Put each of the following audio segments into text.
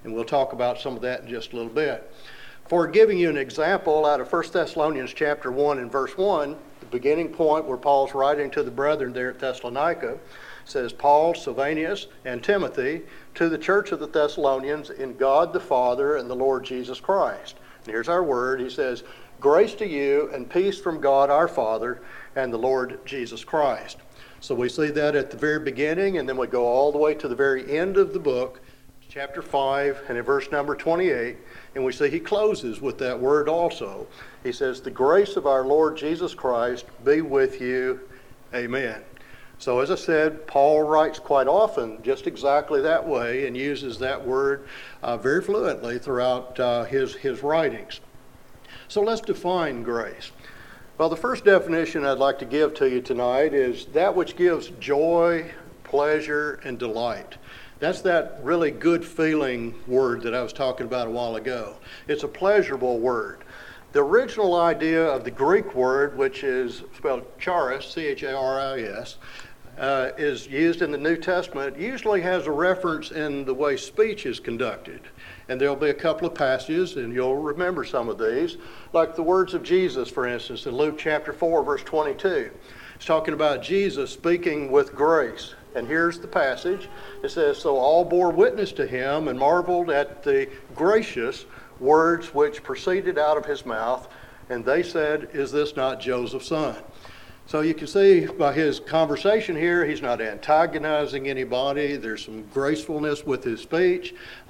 And we'll talk about some of that in just a little bit. For giving you an example out of 1 Thessalonians chapter 1 and verse 1, the beginning point where Paul's writing to the brethren there at Thessalonica, says, Paul, Silvanus, and Timothy, to the church of the Thessalonians in God the Father and the Lord Jesus Christ. And here's our word. He says, grace to you and peace from God our Father and the Lord Jesus Christ. So we see that at the very beginning, and then we go all the way to the very end of the book, chapter 5, and in verse number 28, and we see he closes with that word also. He says, the grace of our Lord Jesus Christ be with you. Amen. So as I said, Paul writes quite often just exactly that way and uses that word very fluently throughout his writings. So let's define grace. Well, the first definition I'd like to give to you tonight is that which gives joy, pleasure, and delight. That's that really good feeling word that I was talking about a while ago. It's a pleasurable word. The original idea of the Greek word, which is spelled charis, C-H-A-R-I-S, is used in the New Testament, usually has a reference in the way speech is conducted. And there'll be a couple of passages, and you'll remember some of these, like the words of Jesus, for instance, in Luke chapter 4, verse 22. It's talking about Jesus speaking with grace. And here's the passage. It says, so all bore witness to him and marveled at the gracious words which proceeded out of his mouth. And they said, is this not Joseph's son? So you can see by his conversation here, he's not antagonizing anybody. There's some gracefulness with his speech.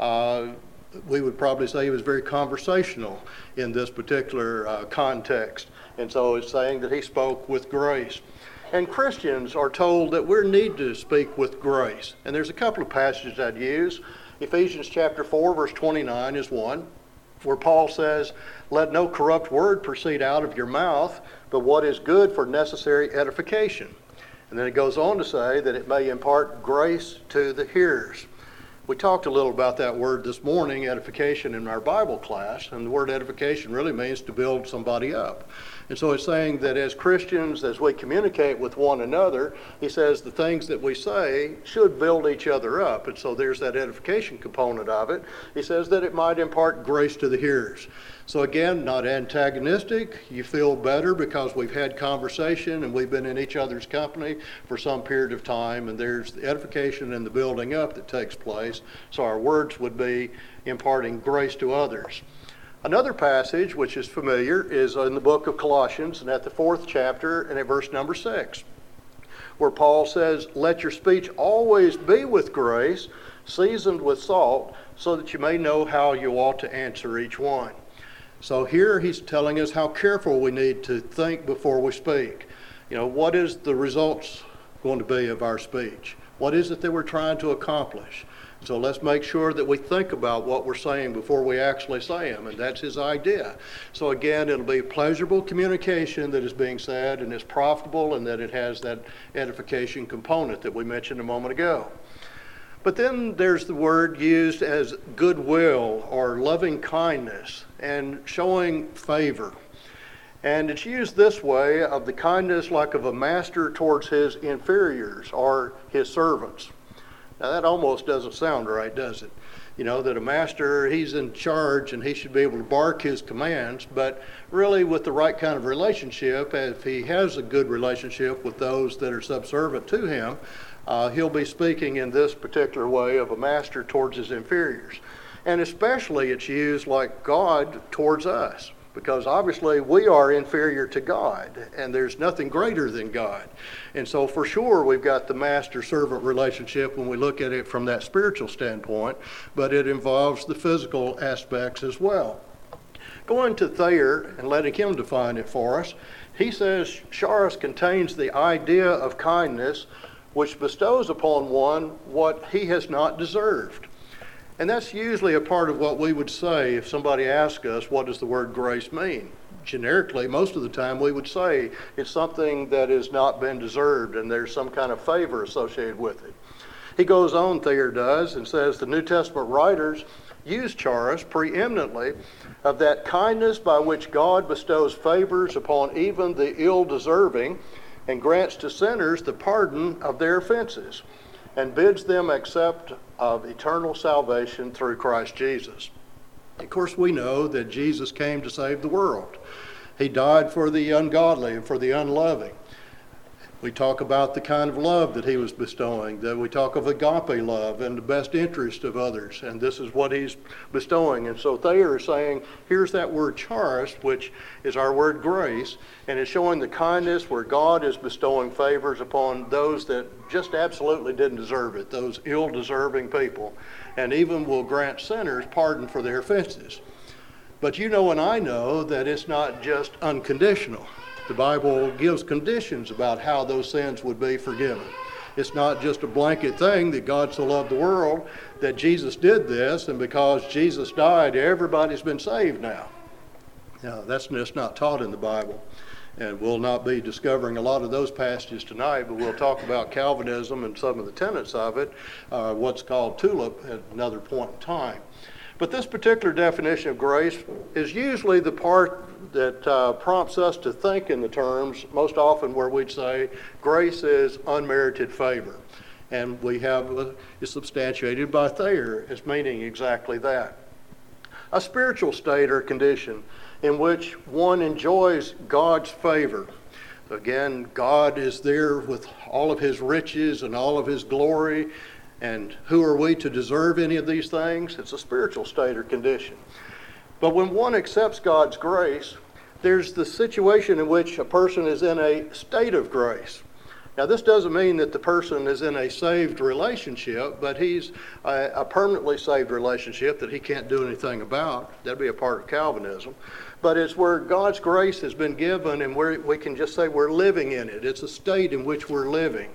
We would probably say he was very conversational in this particular context. And so it's saying that he spoke with grace. And Christians are told that we need to speak with grace. And there's a couple of passages I'd use. Ephesians chapter 4, verse 29 is one, where Paul says, let no corrupt word proceed out of your mouth, but what is good for necessary edification. And then it goes on to say that it may impart grace to the hearers. We talked a little about that word this morning, edification, in our Bible class, and the word edification really means to build somebody up. And so it's saying that as Christians, as we communicate with one another, he says the things that we say should build each other up. And so there's that edification component of it. He says that it might impart grace to the hearers. So again, not antagonistic. You feel better because we've had conversation and we've been in each other's company for some period of time, and there's the edification and the building up that takes place. So our words would be imparting grace to others. Another passage, which is familiar, is in the book of Colossians, and at the 4th chapter, and at verse number 6, where Paul says, let your speech always be with grace, seasoned with salt, so that you may know how you ought to answer each one. So here he's telling us how careful we need to think before we speak. You know, what is the results going to be of our speech? What is it that we're trying to accomplish? So let's make sure that we think about what we're saying before we actually say them, and that's his idea. So again, it'll be pleasurable communication that is being said, and it's profitable, and that it has that edification component that we mentioned a moment ago. But then there's the word used as goodwill or loving kindness and showing favor. And it's used this way of the kindness like of a master towards his inferiors or his servants. Now that almost doesn't sound right, does it? You know, that a master, he's in charge and he should be able to bark his commands, but really with the right kind of relationship, if he has a good relationship with those that are subservient to him, he'll be speaking in this particular way of a master towards his inferiors. And especially it's used like God towards us, because obviously we are inferior to God, and there's nothing greater than God. And so for sure we've got the master-servant relationship when we look at it from that spiritual standpoint, but it involves the physical aspects as well. Going to Thayer and letting him define it for us, he says charis contains the idea of kindness which bestows upon one what he has not deserved. And that's usually a part of what we would say if somebody asks us, what does the word grace mean? Generically, most of the time we would say it's something that has not been deserved and there's some kind of favor associated with it. He goes on, Thayer does, and says the New Testament writers use charis preeminently of that kindness by which God bestows favors upon even the ill-deserving and grants to sinners the pardon of their offenses. and bids them accept of eternal salvation through Christ Jesus. Of course, we know that Jesus came to save the world. He died for the ungodly and for the unloving. We talk about the kind of love that he was bestowing, that we talk of agape love and the best interest of others, and this is what he's bestowing. And so Thayer is saying, here's that word charis, which is our word grace, and it's showing the kindness where God is bestowing favors upon those that just absolutely didn't deserve it, those ill-deserving people, and even will grant sinners pardon for their offenses. But you know and I know that it's not just unconditional. The Bible gives conditions about how those sins would be forgiven. It's not just a blanket thing that God so loved the world that Jesus did this, and because Jesus died, everybody's been saved now. Now, that's just not taught in the Bible. And we'll not be discovering a lot of those passages tonight, but we'll talk about Calvinism and some of the tenets of it, what's called tulip at another point in time. But this particular definition of grace is usually the part that prompts us to think in the terms, most often where we'd say grace is unmerited favor. And we have it's substantiated by Thayer as meaning exactly that. A spiritual state or condition in which one enjoys God's favor. Again, God is there with all of his riches and all of his glory. And who are we to deserve any of these things? It's a spiritual state or condition. But when one accepts God's grace, there's the situation in which a person is in a state of grace. Now, this doesn't mean that the person is in a saved relationship, but he's a permanently saved relationship that he can't do anything about. That'd be a part of Calvinism. But it's where God's grace has been given, and we can just say we're living in it. It's a state in which we're living.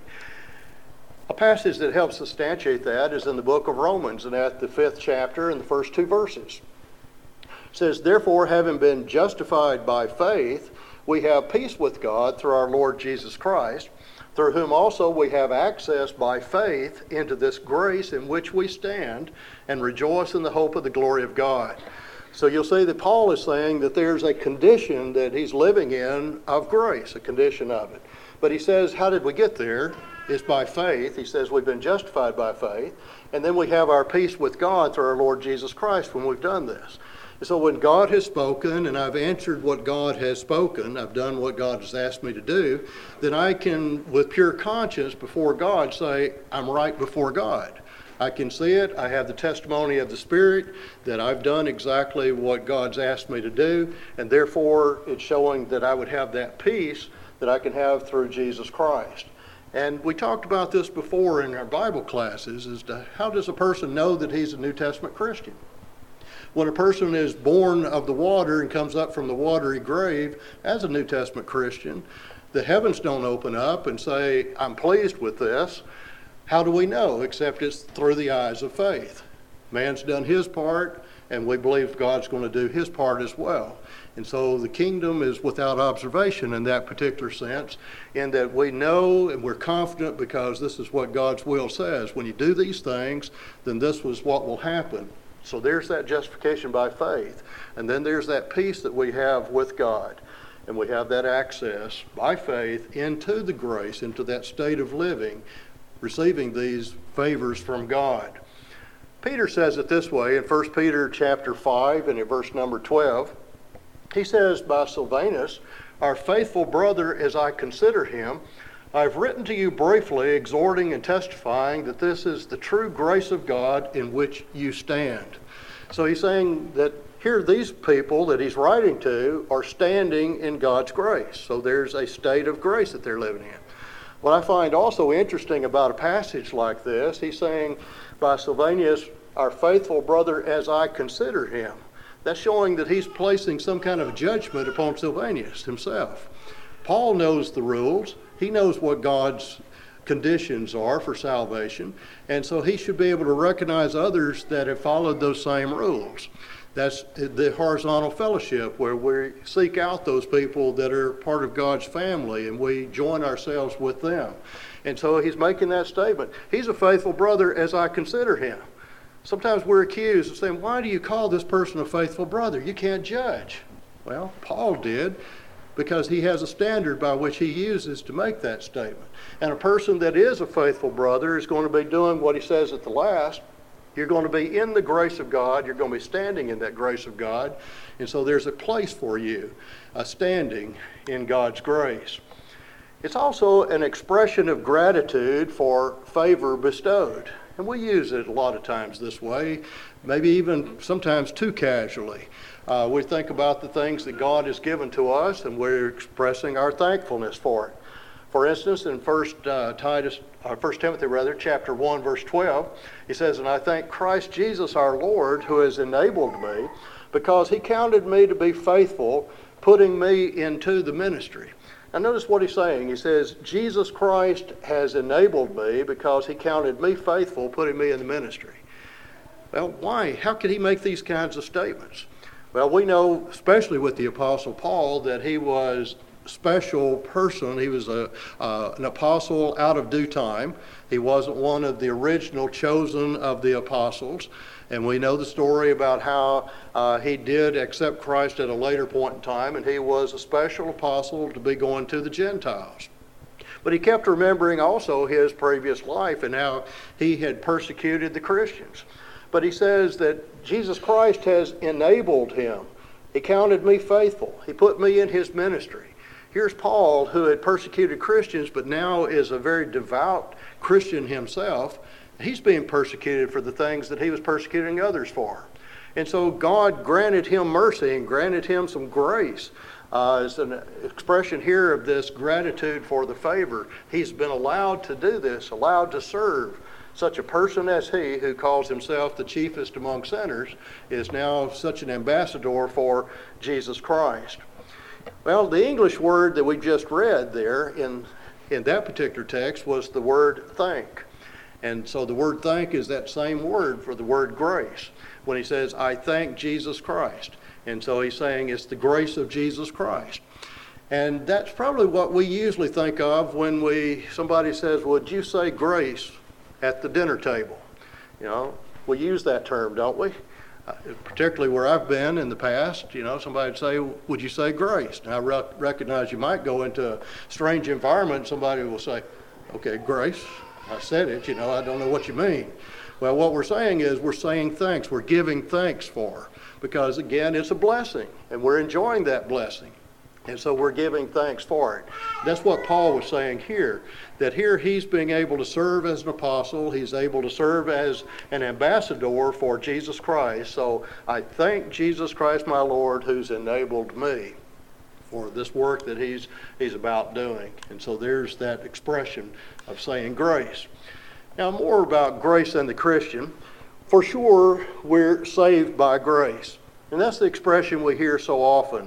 A passage that helps substantiate that is in the book of Romans, and at the 5th chapter and the first 2 verses. It says, "Therefore, having been justified by faith, we have peace with God through our Lord Jesus Christ, through whom also we have access by faith into this grace in which we stand and rejoice in the hope of the glory of God." So you'll see that Paul is saying that there's a condition that he's living in of grace, a condition of it. But he says, how did we get there? It's by faith. He says we've been justified by faith. And then we have our peace with God through our Lord Jesus Christ when we've done this. And so when God has spoken and I've answered what God has spoken, I've done what God has asked me to do, then I can, with pure conscience before God, say, I'm right before God. I can see it. I have the testimony of the Spirit that I've done exactly what God's asked me to do, and therefore it's showing that I would have that peace that I can have through Jesus Christ. And we talked about this before in our Bible classes as to how does a person know that he's a New Testament Christian? When a person is born of the water and comes up from the watery grave as a New Testament Christian, the heavens don't open up and say, I'm pleased with this. How do we know? Except it's through the eyes of faith. Man's done his part, and we believe God's going to do his part as well. And so the kingdom is without observation in that particular sense, in that we know and we're confident because this is what God's will says. When you do these things, then this was what will happen. So there's that justification by faith. And then there's that peace that we have with God. And we have that access by faith into the grace, into that state of living, receiving these favors from God. Peter says it this way in 1 Peter chapter 5 and in verse number 12. He says, by Silvanus, our faithful brother as I consider him, I've written to you briefly, exhorting and testifying that this is the true grace of God in which you stand. So he's saying that here these people that he's writing to are standing in God's grace. So there's a state of grace that they're living in. What I find also interesting about a passage like this, he's saying, by Silvanus, our faithful brother as I consider him. That's showing that he's placing some kind of judgment upon Silvanus himself. Paul knows the rules. He knows what God's conditions are for salvation. And so he should be able to recognize others that have followed those same rules. That's the horizontal fellowship where we seek out those people that are part of God's family and we join ourselves with them. And so he's making that statement. He's a faithful brother as I consider him. Sometimes we're accused of saying, why do you call this person a faithful brother? You can't judge. Well, Paul did. because he has a standard by which he uses to make that statement. And a person that is a faithful brother is going to be doing what he says at the last. You're going to be in the grace of God. You're going to be standing in that grace of God. And so there's a place for you, a standing in God's grace. It's also an expression of gratitude for favor bestowed. And we use it a lot of times this way, maybe even sometimes too casually. We think about the things that God has given to us, and we're expressing our thankfulness for it. For instance, in 1 Timothy, chapter 1, verse 12, he says, "And I thank Christ Jesus our Lord, who has enabled me, because he counted me to be faithful, putting me into the ministry." Now notice what he's saying. He says, Jesus Christ has enabled me because he counted me faithful, putting me in the ministry. Well, why? How could he make these kinds of statements? Well, we know, especially with the Apostle Paul, that he was a special person. He was an apostle out of due time. He wasn't one of the original chosen of the apostles. And we know the story about how he did accept Christ at a later point in time, and he was a special apostle to be going to the Gentiles. But he kept remembering also his previous life and how he had persecuted the Christians. But he says that Jesus Christ has enabled him. He counted me faithful. He put me in his ministry. Here's Paul, who had persecuted Christians, but now is a very devout Christian himself. He's being persecuted for the things that he was persecuting others for. And so God granted him mercy and granted him some grace. It's an expression here of this gratitude for the favor. He's been allowed to do this, allowed to serve. Such a person as he, who calls himself the chiefest among sinners, is now such an ambassador for Jesus Christ. Well, the English word that we just read there in that particular text was the word thank. And so the word thank is that same word for the word grace. When he says, I thank Jesus Christ. And so he's saying it's the grace of Jesus Christ. And that's probably what we usually think of when somebody says, would you say grace at the dinner table? You know, we use that term, don't we? Particularly where I've been in the past, somebody would say, would you say grace? And I recognize you might go into a strange environment and somebody will say, okay, grace. I said it, I don't know what you mean. Well, what we're saying is we're saying thanks. We're giving thanks for, because again, it's a blessing and we're enjoying that blessing. And so we're giving thanks for it. That's what Paul was saying here, that here he's being able to serve as an apostle. He's able to serve as an ambassador for Jesus Christ. So I thank Jesus Christ, my Lord, who's enabled me for this work that he's about doing. And so there's that expression of saying grace. Now, more about grace and the Christian. For sure, we're saved by grace. And that's the expression we hear so often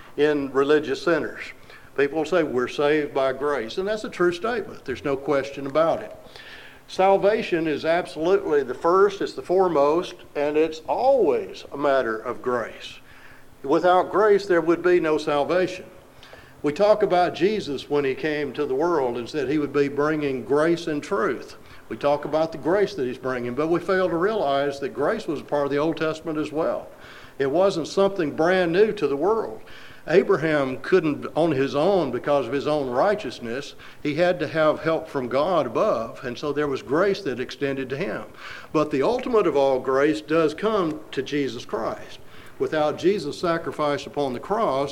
in religious centers. People say we're saved by grace, and that's a true statement. There's no question about it. Salvation is absolutely the first, it's the foremost, and it's always a matter of grace. Without grace, there would be no salvation. We talk about Jesus when he came to the world and said he would be bringing grace and truth. We talk about the grace that he's bringing, but we fail to realize that grace was a part of the Old Testament as well. It wasn't something brand new to the world. Abraham couldn't on his own because of his own righteousness. He had to have help from God above, and so there was grace that extended to him. But the ultimate of all grace does come to Jesus Christ. Without Jesus' sacrifice upon the cross,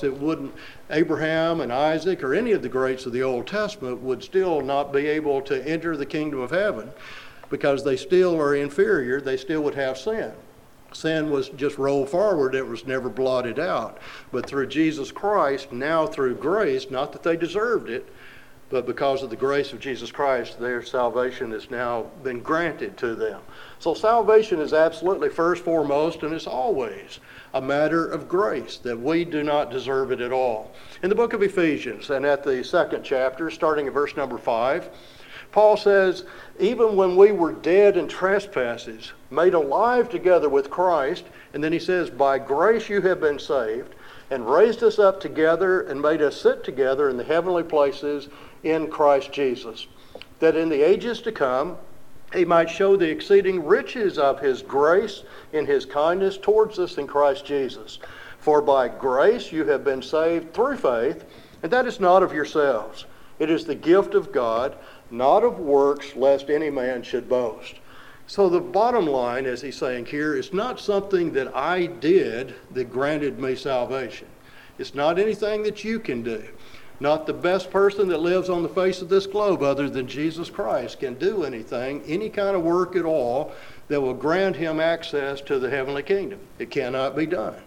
Abraham and Isaac or any of the greats of the Old Testament would still not be able to enter the kingdom of heaven, because they still are inferior. They still would have sin. Sin was just rolled forward. It was never blotted out. But through Jesus Christ, now through grace, not that they deserved it, but because of the grace of Jesus Christ, their salvation has now been granted to them. So salvation is absolutely first, foremost, and it's always a matter of grace, that we do not deserve it at all. In the book of Ephesians, and at the 2nd chapter, starting at verse number 5, Paul says, even when we were dead in trespasses, made alive together with Christ, and then he says, by grace you have been saved, and raised us up together and made us sit together in the heavenly places in Christ Jesus, that in the ages to come He might show the exceeding riches of his grace in his kindness towards us in Christ Jesus. For by grace you have been saved through faith, and that is not of yourselves. It is the gift of God, not of works, lest any man should boast. So the bottom line, as he's saying here, is not something that I did that granted me salvation. It's not anything that you can do. Not the best person that lives on the face of this globe other than Jesus Christ can do anything, any kind of work at all, that will grant him access to the heavenly kingdom. It cannot be done.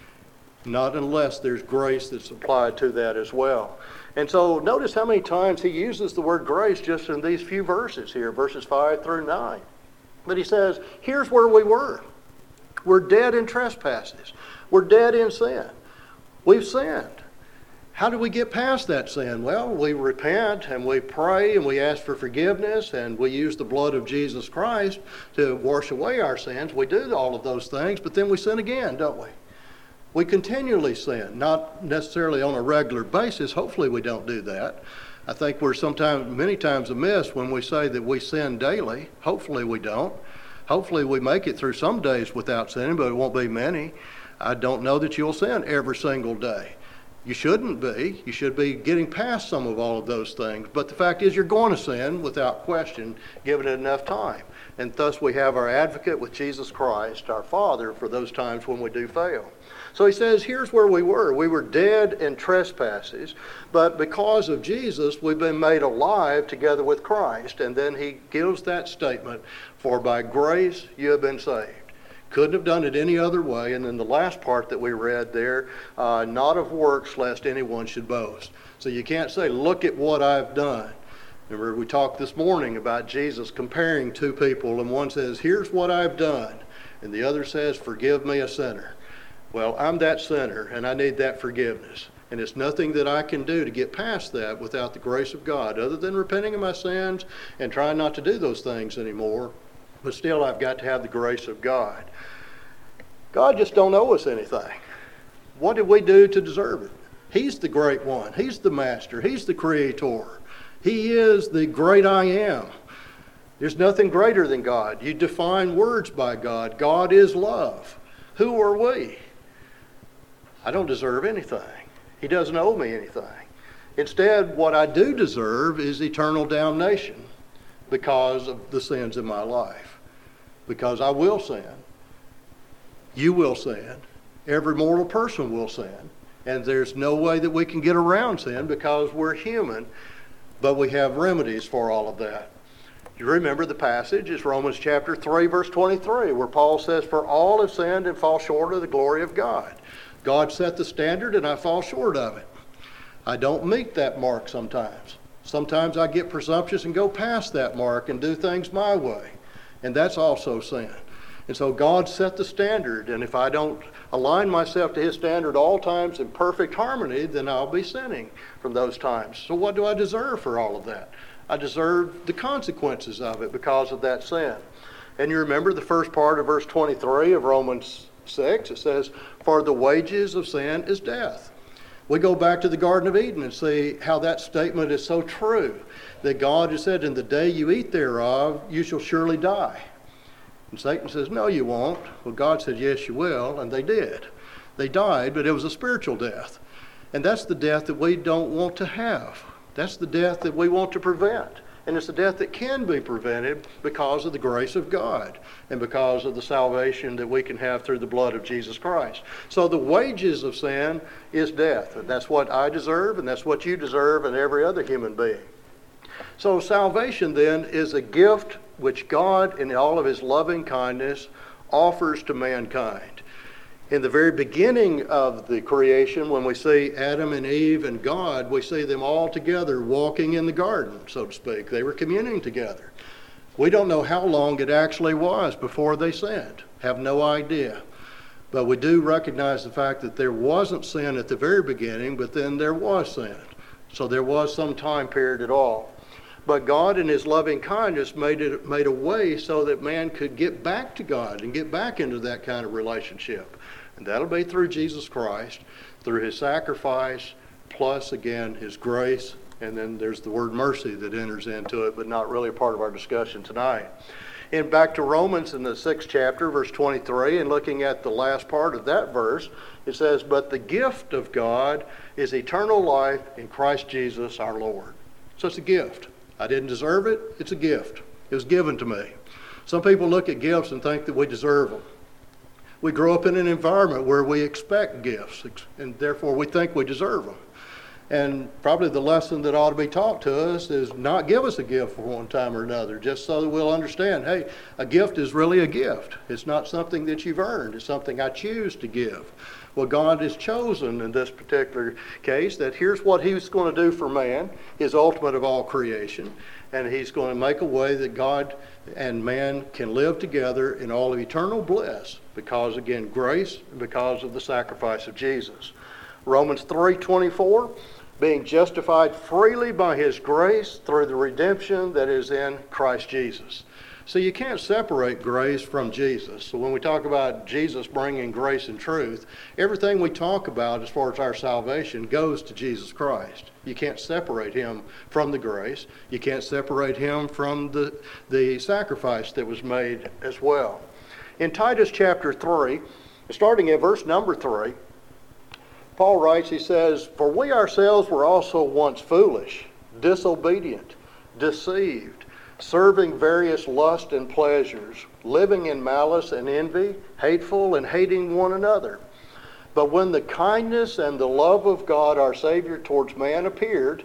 Not unless there's grace that's applied to that as well. And so notice how many times he uses the word grace just in these few verses here, verses 5 through 9. But he says, here's where we were. We're dead in trespasses. We're dead in sin. We've sinned. How do we get past that sin? Well, we repent and we pray and we ask for forgiveness and we use the blood of Jesus Christ to wash away our sins. We do all of those things, but then we sin again, don't we? We continually sin, not necessarily on a regular basis. Hopefully we don't do that. I think we're many times amiss when we say that we sin daily. Hopefully we don't. Hopefully we make it through some days without sinning, but it won't be many. I don't know that you'll sin every single day. You shouldn't be. You should be getting past some of all of those things. But the fact is you're going to sin without question, given it enough time. And thus we have our advocate with Jesus Christ, our Father, for those times when we do fail. So he says, here's where we were. We were dead in trespasses, but because of Jesus, we've been made alive together with Christ. And then he gives that statement, for by grace you have been saved. Couldn't have done it any other way. And then the last part that we read there, not of works, lest anyone should boast. So you can't say, look at what I've done. Remember, we talked this morning about Jesus comparing two people, and one says, here's what I've done, and the other says, forgive me, a sinner. Well, I'm that sinner, and I need that forgiveness. And it's nothing that I can do to get past that without the grace of God, other than repenting of my sins and trying not to do those things anymore. But still, I've got to have the grace of God. God just don't owe us anything. What did we do to deserve it? He's the great one. He's the master. He's the creator. He is the great I am. There's nothing greater than God. You define words by God. God is love. Who are we? I don't deserve anything. He doesn't owe me anything. Instead, what I do deserve is eternal damnation because of the sins in my life. Because I will sin. You will sin. Every mortal person will sin. And there's no way that we can get around sin because we're human. But we have remedies for all of that. You remember the passage is Romans chapter 3, verse 23, where Paul says, for all have sinned and fall short of the glory of God. God set the standard and I fall short of it. I don't meet that mark sometimes. Sometimes I get presumptuous and go past that mark and do things my way. And that's also sin. And so God set the standard, and if I don't align myself to his standard all times in perfect harmony, then I'll be sinning from those times. So what do I deserve for all of that? I deserve the consequences of it because of that sin. And you remember the first part of verse 23 of Romans 6, it says, for the wages of sin is death. We go back to the Garden of Eden and see how that statement is so true, that God has said, in the day you eat thereof, you shall surely die. And Satan says, no, you won't. Well, God said, yes, you will, and they did. They died, but it was a spiritual death. And that's the death that we don't want to have. That's the death that we want to prevent. And it's a death that can be prevented because of the grace of God and because of the salvation that we can have through the blood of Jesus Christ. So the wages of sin is death. And that's what I deserve, and that's what you deserve, and every other human being. So salvation then is a gift which God, in all of his loving kindness, offers to mankind. In the very beginning of the creation, when we see Adam and Eve and God, we see them all together walking in the garden, so to speak. They were communing together. We don't know how long it actually was before they sinned. Have no idea. But we do recognize the fact that there wasn't sin at the very beginning, but then there was sin. So there was some time period at all. But God in his loving kindness made a way so that man could get back to God and get back into that kind of relationship. And that'll be through Jesus Christ, through his sacrifice, plus again his grace And then there's the word mercy that enters into it, but not really a part of our discussion tonight. And back to Romans in the 6th chapter, verse 23, and looking at the last part of that verse, it says, "But the gift of God is eternal life in Christ Jesus our Lord." So it's a gift. I didn't deserve it. It's a gift. It was given to me. Some people look at gifts and think that we deserve them. We grow up in an environment where we expect gifts, and therefore we think we deserve them. And probably the lesson that ought to be taught to us is not give us a gift for one time or another, just so that we'll understand, hey, a gift is really a gift. It's not something that you've earned. It's something I choose to give. Well, God has chosen in this particular case that here's what He's going to do for man, His ultimate of all creation, and He's going to make a way that God and man can live together in all of eternal bliss because, again, grace, because of the sacrifice of Jesus. Romans 3:24, being justified freely by His grace through the redemption that is in Christ Jesus. So you can't separate grace from Jesus. So when we talk about Jesus bringing grace and truth, everything we talk about as far as our salvation goes to Jesus Christ. You can't separate Him from the grace. You can't separate Him from the sacrifice that was made as well. In Titus chapter 3, starting at verse number 3, Paul writes, he says, "For we ourselves were also once foolish, disobedient, deceived, serving various lusts and pleasures, living in malice and envy, hateful and hating one another. But when the kindness and the love of God our Savior towards man appeared,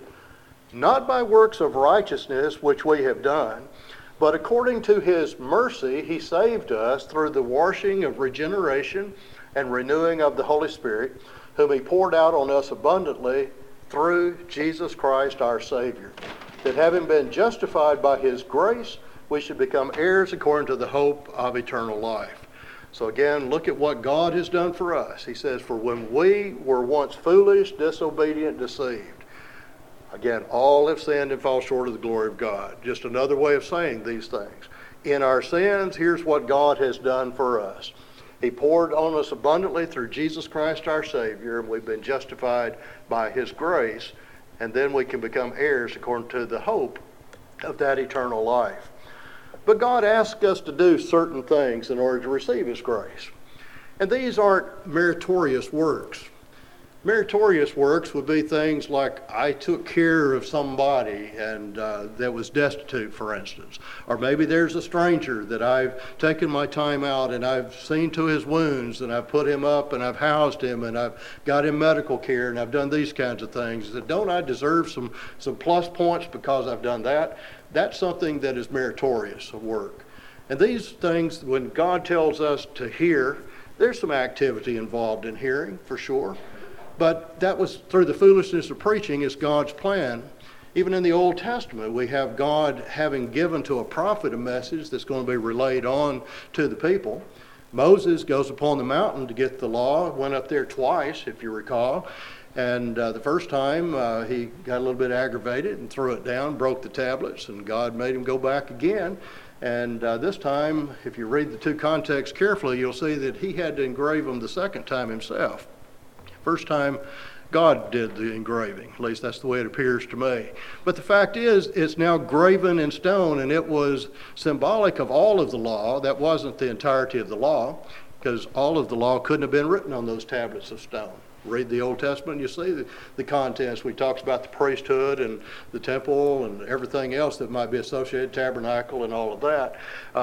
not by works of righteousness which we have done, but according to His mercy He saved us through the washing of regeneration and renewing of the Holy Spirit, whom He poured out on us abundantly through Jesus Christ our Savior, that having been justified by His grace, we should become heirs according to the hope of eternal life." So again, look at what God has done for us. He says, "For when we were once foolish, disobedient, deceived." Again, all have sinned and fall short of the glory of God. Just another way of saying these things. In our sins, here's what God has done for us. He poured on us abundantly through Jesus Christ our Savior, and we've been justified by His grace, and then we can become heirs according to the hope of that eternal life. But God asks us to do certain things in order to receive His grace. And these aren't meritorious works. Meritorious works would be things like I took care of somebody and that was destitute, for instance. Or maybe there's a stranger that I've taken my time out and I've seen to his wounds and I've put him up and I've housed him and I've got him medical care and I've done these kinds of things. Don't I deserve some plus points because I've done that? That's something that is meritorious of work. And these things, when God tells us to hear, there's some activity involved in hearing, for sure. But that was through the foolishness of preaching is God's plan. Even in the Old Testament, we have God having given to a prophet a message that's going to be relayed on to the people. Moses goes upon the mountain to get the law, went up there twice, if you recall. And the first time he got a little bit aggravated and threw it down, broke the tablets, and God made him go back again. And this time, if you read the two contexts carefully, you'll see that he had to engrave them the second time himself. First time, God did the engraving. At least that's the way it appears to me. But the fact is, it's now graven in stone, and it was symbolic of all of the law. That wasn't the entirety of the law, because all of the law couldn't have been written on those tablets of stone. Read the Old Testament, you see the contents. We talks about the priesthood and the temple and everything else that might be associated, tabernacle and all of that.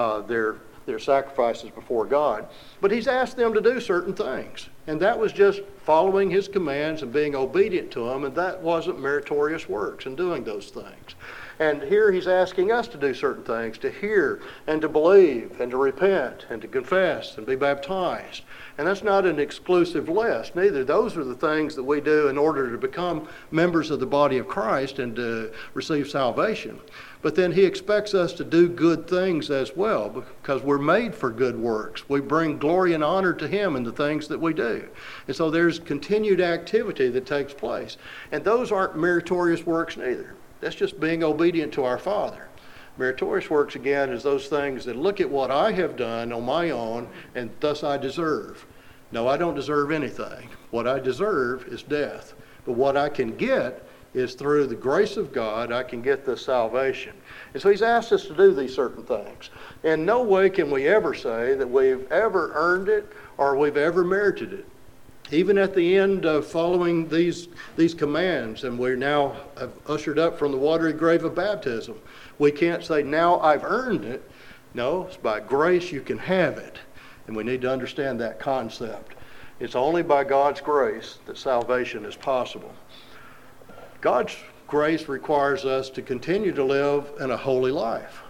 Their sacrifices before God. But He's asked them to do certain things. And that was just following His commands and being obedient to them. And that wasn't meritorious works in doing those things. And here He's asking us to do certain things, to hear and to believe and to repent and to confess and be baptized. And that's not an exclusive list, neither. Those are the things that we do in order to become members of the body of Christ and to receive salvation. But then He expects us to do good things as well, because we're made for good works. We bring glory and honor to Him in the things that we do. And so there's continued activity that takes place. And those aren't meritorious works neither. That's just being obedient to our Father. Meritorious works, again, is those things that look at what I have done on my own, and thus I deserve. No, I don't deserve anything. What I deserve is death. But what I can get is through the grace of God I can get this salvation. And so he's asked us to do these certain things. In no way can we ever say that we've ever earned it or we've ever merited it. Even at the end of following these commands, and we're now ushered up from the watery grave of baptism, we can't say, now I've earned it. No, it's by grace you can have it. And we need to understand that concept. It's only by God's grace that salvation is possible. God's grace requires us to continue to live in a holy life.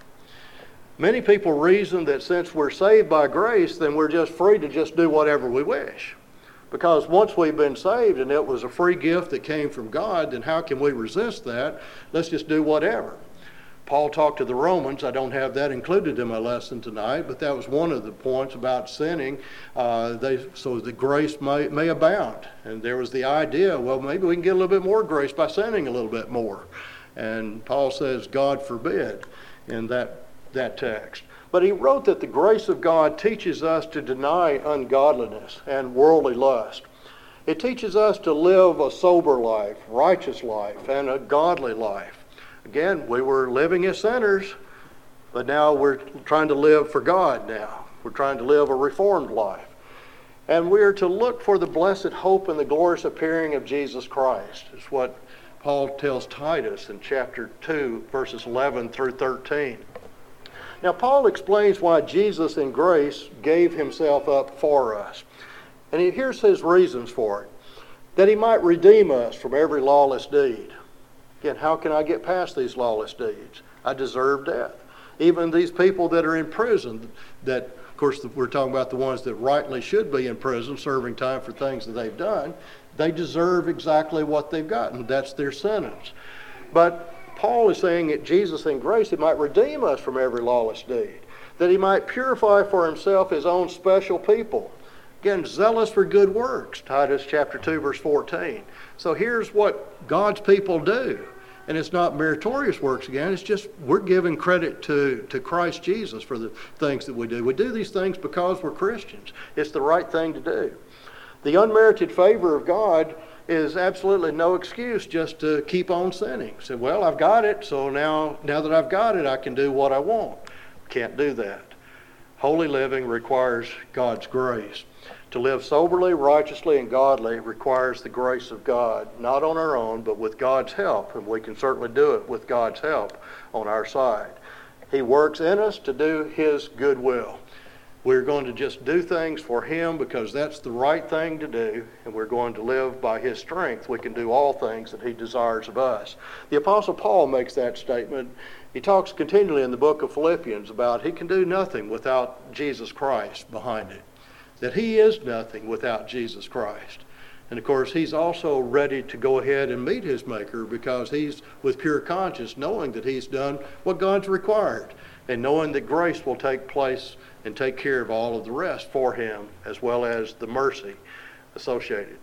Many people reason that since we're saved by grace, then we're just free to just do whatever we wish. Because once we've been saved and it was a free gift that came from God, then how can we resist that? Let's just do whatever. Paul talked to the Romans. I don't have that included in my lesson tonight, but that was one of the points about sinning, so the grace may abound. And there was the idea, well, maybe we can get a little bit more grace by sinning a little bit more. And Paul says, God forbid, in that text. But he wrote that the grace of God teaches us to deny ungodliness and worldly lust. It teaches us to live a sober life, righteous life, and a godly life. Again, we were living as sinners, but now we're trying to live for God now. We're trying to live a reformed life. And we are to look for the blessed hope and the glorious appearing of Jesus Christ. It's what Paul tells Titus in chapter 2, verses 11 through 13. Now, Paul explains why Jesus in grace gave himself up for us. And here's his reasons for it. That he might redeem us from every lawless deed. Again, how can I get past these lawless deeds? I deserve death. Even these people that are in prison, that, of course, we're talking about the ones that rightly should be in prison, serving time for things that they've done, they deserve exactly what they've gotten. That's their sentence. But Paul is saying that Jesus in grace, he might redeem us from every lawless deed, that he might purify for himself his own special people. Again, zealous for good works, Titus chapter 2, verse 14. So here's what God's people do. And it's not meritorious works again, it's just we're giving credit to Christ Jesus for the things that we do. We do these things because we're Christians. It's the right thing to do. The unmerited favor of God is absolutely no excuse just to keep on sinning. Say, well, I've got it, so now that I've got it, I can do what I want. Can't do that. Holy living requires God's grace. To live soberly, righteously, and godly requires the grace of God, not on our own, but with God's help, and we can certainly do it with God's help on our side. He works in us to do His good will. We're going to just do things for Him because that's the right thing to do, and we're going to live by His strength. We can do all things that He desires of us. The Apostle Paul makes that statement. He talks continually in the book of Philippians about he can do nothing without Jesus Christ behind it, that he is nothing without Jesus Christ. And of course, he's also ready to go ahead and meet his Maker because he's with pure conscience, knowing that he's done what God's required, and knowing that grace will take place and take care of all of the rest for him, as well as the mercy associated.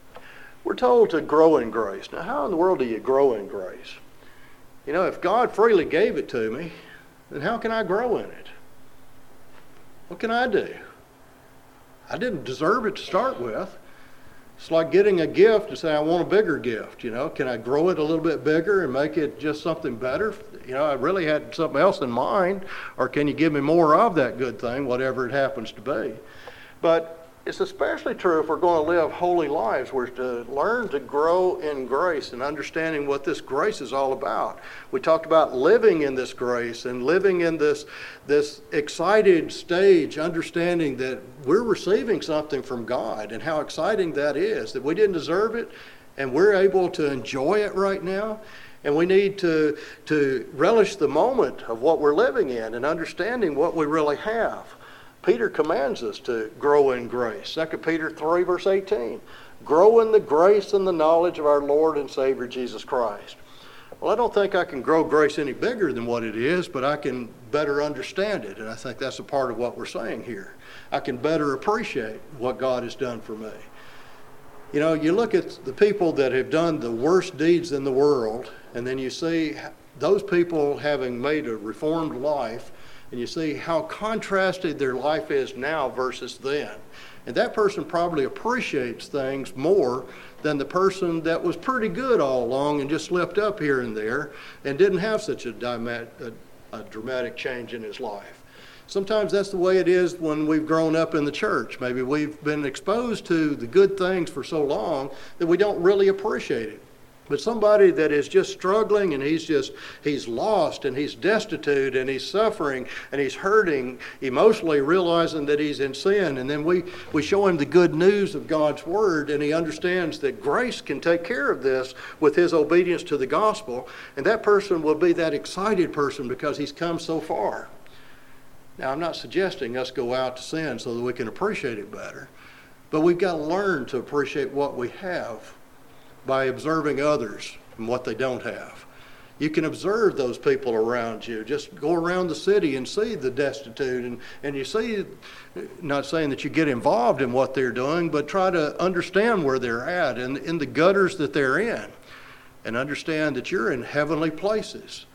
We're told to grow in grace. Now, how in the world do you grow in grace? You know, if God freely gave it to me, then how can I grow in it? What can I do? I didn't deserve it to start with. It's like getting a gift and saying, I want a bigger gift. You know, can I grow it a little bit bigger and make it just something better? You know, I really had something else in mind. Or can you give me more of that good thing, whatever it happens to be? But it's especially true if we're going to live holy lives. We're to learn to grow in grace and understanding what this grace is all about. We talked about living in this grace and living in this excited stage, understanding that we're receiving something from God and how exciting that is, that we didn't deserve it and we're able to enjoy it right now. And we need to relish the moment of what we're living in and understanding what we really have. Peter commands us to grow in grace. 2 Peter 3, verse 18. Grow in the grace and the knowledge of our Lord and Savior Jesus Christ. Well, I don't think I can grow grace any bigger than what it is, but I can better understand it. And I think that's a part of what we're saying here. I can better appreciate what God has done for me. You know, you look at the people that have done the worst deeds in the world, and then you see those people having made a reformed life, and you see how contrasted their life is now versus then. And that person probably appreciates things more than the person that was pretty good all along and just slipped up here and there and didn't have such a dramatic change in his life. Sometimes that's the way it is when we've grown up in the church. Maybe we've been exposed to the good things for so long that we don't really appreciate it. But somebody that is just struggling and he's lost and he's destitute and he's suffering and he's hurting, emotionally realizing that he's in sin, and then we show him the good news of God's Word, and he understands that grace can take care of this with his obedience to the gospel, and that person will be that excited person because he's come so far. Now, I'm not suggesting us go out to sin so that we can appreciate it better, but we've got to learn to appreciate what we have by observing others and what they don't have. You can observe those people around you. Just go around the city and see the destitute, and you see, not saying that you get involved in what they're doing, but try to understand where they're at and in the gutters that they're in, and understand that you're in heavenly places,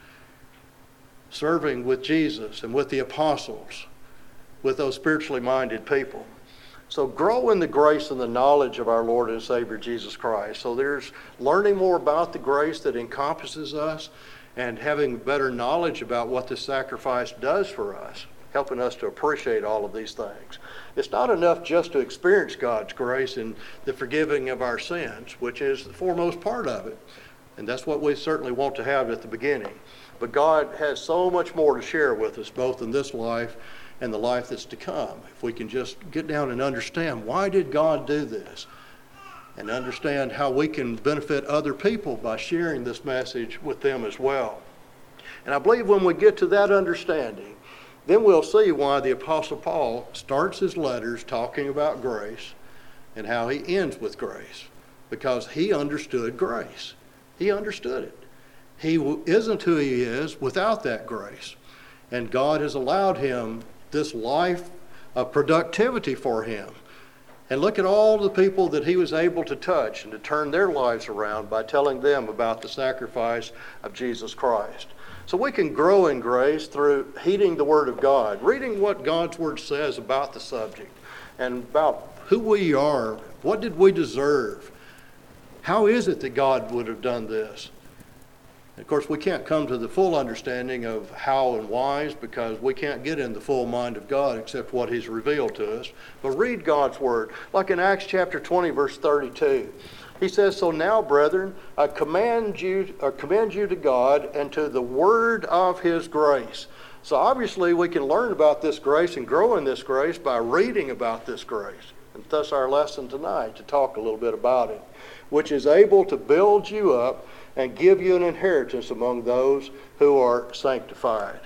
serving with Jesus and with the apostles, with those spiritually minded people. So grow in the grace and the knowledge of our Lord and Savior Jesus Christ. So there's learning more about the grace that encompasses us and having better knowledge about what this sacrifice does for us, helping us to appreciate all of these things. It's not enough just to experience God's grace and the forgiving of our sins, which is the foremost part of it. And that's what we certainly want to have at the beginning. But God has so much more to share with us, both in this life and the life that's to come. If we can just get down and understand, why did God do this? And understand how we can benefit other people by sharing this message with them as well. And I believe when we get to that understanding, then we'll see why the Apostle Paul starts his letters talking about grace and how he ends with grace. Because he understood grace. He understood it. He isn't who he is without that grace. And God has allowed him this life of productivity for him. And look at all the people that he was able to touch and to turn their lives around by telling them about the sacrifice of Jesus Christ. So we can grow in grace through heeding the Word of God, reading what God's Word says about the subject and about who we are, what did we deserve, how is it that God would have done this. Of course, we can't come to the full understanding of how and whys because we can't get in the full mind of God except what He's revealed to us. But read God's Word. Like in Acts chapter 20, verse 32. He says, "So now, brethren, I commend you to God and to the word of His grace." So obviously we can learn about this grace and grow in this grace by reading about this grace. And thus our lesson tonight to talk a little bit about it, which is able to build you up and give you an inheritance among those who are sanctified.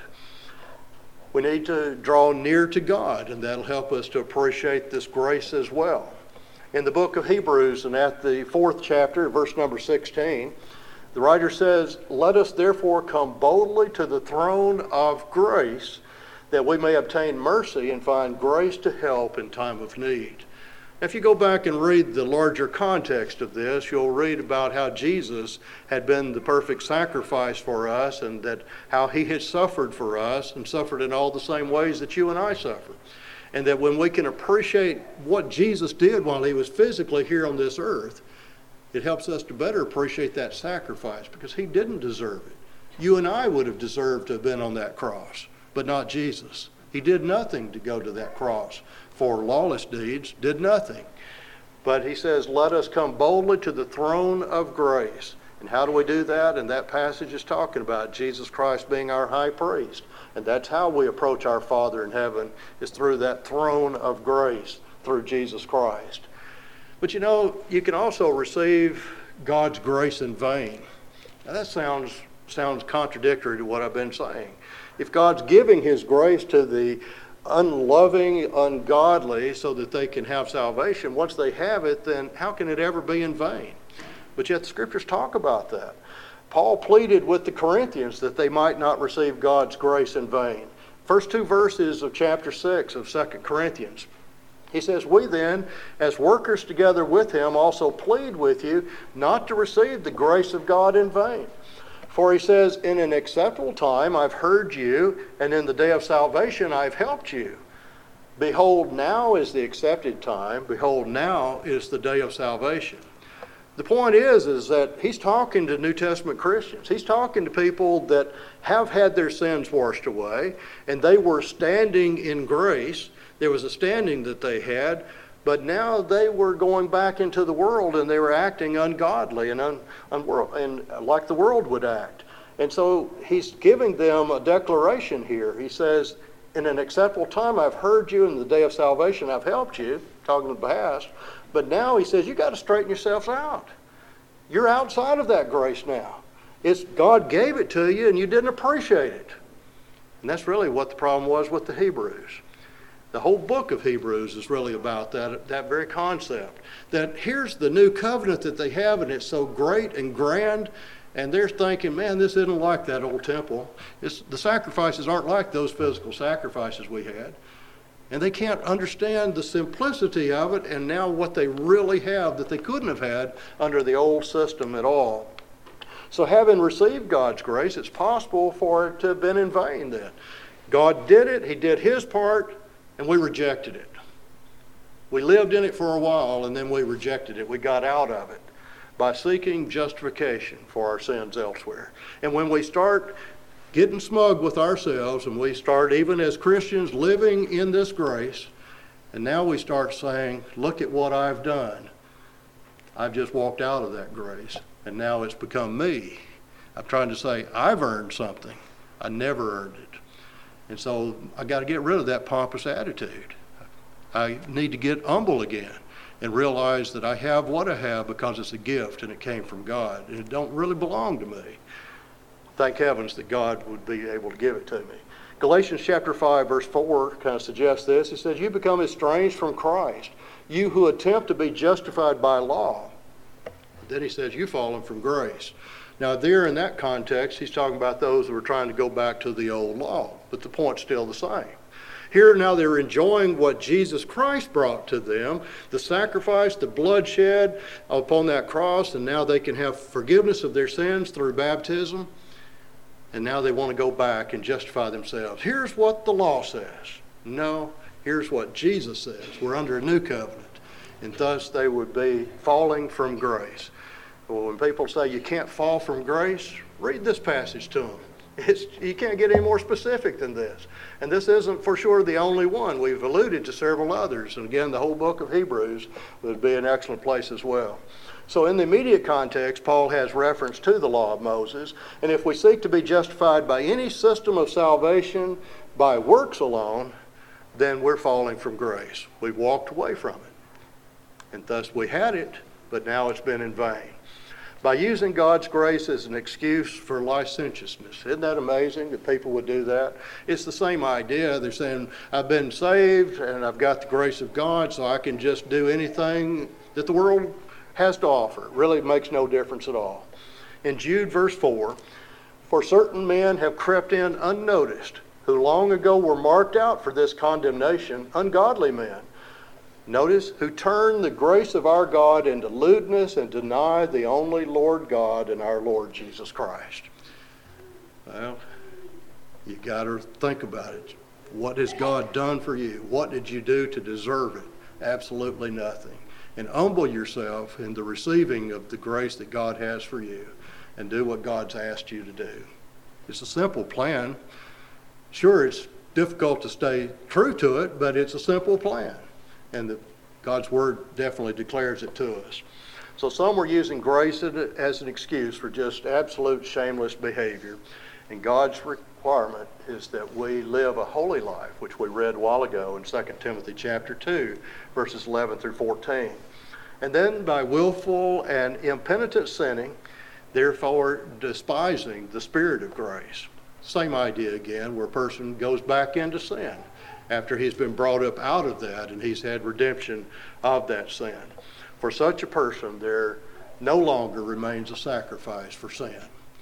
We need to draw near to God, and that'll help us to appreciate this grace as well. In the book of Hebrews, and at the 4th chapter, verse number 16, the writer says, "Let us therefore come boldly to the throne of grace, that we may obtain mercy and find grace to help in time of need." If you go back and read the larger context of this, you'll read about how Jesus had been the perfect sacrifice for us, and that how He had suffered for us and suffered in all the same ways that you and I suffer. And that when we can appreciate what Jesus did while He was physically here on this earth, it helps us to better appreciate that sacrifice because He didn't deserve it. You and I would have deserved to have been on that cross, but not Jesus. He did nothing to go to that cross for lawless deeds, did nothing. But He says, let us come boldly to the throne of grace. And how do we do that? And that passage is talking about Jesus Christ being our high priest. And that's how we approach our Father in heaven, is through that throne of grace, through Jesus Christ. But you know, you can also receive God's grace in vain. Now that sounds contradictory to what I've been saying. If God's giving His grace to the unloving, ungodly, so that they can have salvation, once they have it, then how can it ever be in vain? But yet the Scriptures talk about that. Paul pleaded with the Corinthians that they might not receive God's grace in vain. First 2 verses of chapter 6 of 2 Corinthians. He says, "We then, as workers together with him, also plead with you not to receive the grace of God in vain. For," he says, "in an acceptable time I've heard you, and in the day of salvation I've helped you." Behold, now is the accepted time. Behold, now is the day of salvation. The point is that he's talking to New Testament Christians. He's talking to people that have had their sins washed away, and they were standing in grace. There was a standing that they had, but now they were going back into the world, and they were acting ungodly and and like the world would act. And so he's giving them a declaration here. He says, in an acceptable time, I've heard you. In the day of salvation, I've helped you, talking to the past. But now he says, you got to straighten yourselves out. You're outside of that grace now. It's God gave it to you and you didn't appreciate it. And that's really what the problem was with the Hebrews. The whole book of Hebrews is really about that very concept. That here's the new covenant that they have, and it's so great and grand, and they're thinking, man, this isn't like that old temple. The sacrifices aren't like those physical sacrifices we had. And they can't understand the simplicity of it and now what they really have that they couldn't have had under the old system at all. So having received God's grace, it's possible for it to have been in vain then. God did it, he did his part, and we rejected it. We lived in it for a while and then we rejected it. We got out of it by seeking justification for our sins elsewhere. And when we start getting smug with ourselves and we start, even as Christians, living in this grace, and now we start saying, look at what I've done. I've just walked out of that grace and now it's become me. I'm trying to say I've earned something. I never earned it. And so I got to get rid of that pompous attitude. I need to get humble again and realize that I have what I have because it's a gift and it came from God and it don't really belong to me. Thank heavens that God would be able to give it to me. Galatians chapter 5 verse 4 kind of suggests this. He says, you become estranged from Christ, you who attempt to be justified by law. Then he says, you've fallen from grace. Now there in that context, he's talking about those who are trying to go back to the old law, but the point's still the same. Here now they're enjoying what Jesus Christ brought to them, the sacrifice, the bloodshed upon that cross, and now they can have forgiveness of their sins through baptism. And now they want to go back and justify themselves. Here's what the law says. No, here's what Jesus says. We're under a new covenant. And thus they would be falling from grace. Well, when people say you can't fall from grace, read this passage to them. You can't get any more specific than this. And this isn't for sure the only one. We've alluded to several others. And again, the whole book of Hebrews would be an excellent place as well. So in the immediate context, Paul has reference to the law of Moses. And if we seek to be justified by any system of salvation by works alone, then we're falling from grace. We've walked away from it. And thus we had it, but now it's been in vain. By using God's grace as an excuse for licentiousness. Isn't that amazing that people would do that? It's the same idea. They're saying, I've been saved and I've got the grace of God, so I can just do anything that the world has to offer. It really makes no difference at all. In Jude verse 4, for certain men have crept in unnoticed, who long ago were marked out for this condemnation, ungodly men. Notice, who turn the grace of our God into lewdness and deny the only Lord God and our Lord Jesus Christ. Well, you got to think about it. What has God done for you? What did you do to deserve it? Absolutely nothing. And humble yourself in the receiving of the grace that God has for you and do what God's asked you to do. It's a simple plan. Sure, it's difficult to stay true to it, but it's a simple plan. And God's Word definitely declares it to us. So some were using grace as an excuse for just absolute shameless behavior. And God's requirement is that we live a holy life, which we read a while ago in 2 Timothy chapter 2, verses 11 through 14. And then by willful and impenitent sinning, therefore despising the Spirit of grace. Same idea again, where a person goes back into sin after he's been brought up out of that and he's had redemption of that sin. For such a person, there no longer remains a sacrifice for sin.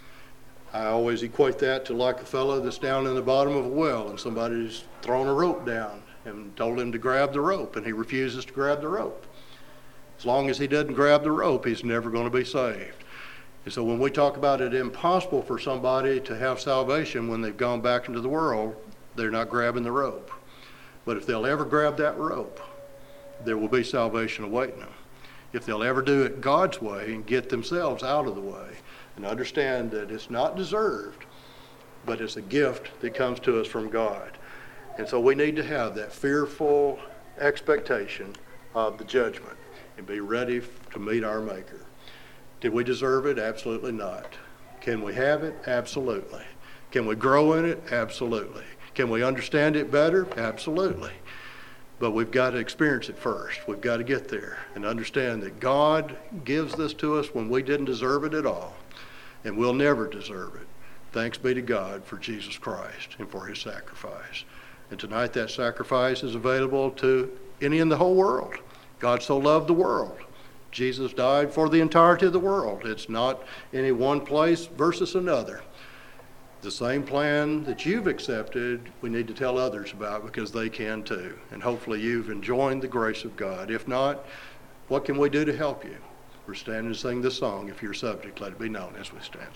I always equate that to like a fellow that's down in the bottom of a well and somebody's thrown a rope down and told him to grab the rope and he refuses to grab the rope. As long as he doesn't grab the rope, he's never going to be saved. And so when we talk about it impossible for somebody to have salvation when they've gone back into the world, they're not grabbing the rope. But if they'll ever grab that rope, there will be salvation awaiting them. If they'll ever do it God's way and get themselves out of the way and understand that it's not deserved, but it's a gift that comes to us from God. And so we need to have that fearful expectation of the judgment and be ready to meet our Maker. Did we deserve it? Absolutely not. Can we have it? Absolutely. Can we grow in it? Absolutely. Can we understand it better? Absolutely. But we've got to experience it first. We've got to get there and understand that God gives this to us when we didn't deserve it at all, and we'll never deserve it. Thanks be to God for Jesus Christ and for his sacrifice. And tonight that sacrifice is available to any in the whole world. God so loved the world. Jesus died for the entirety of the world. It's not any one place versus another. The same plan that you've accepted, we need to tell others about because they can too. And hopefully you've enjoyed the grace of God. If not, what can we do to help you? We're standing to sing this song. If you're subject, let it be known as we stand.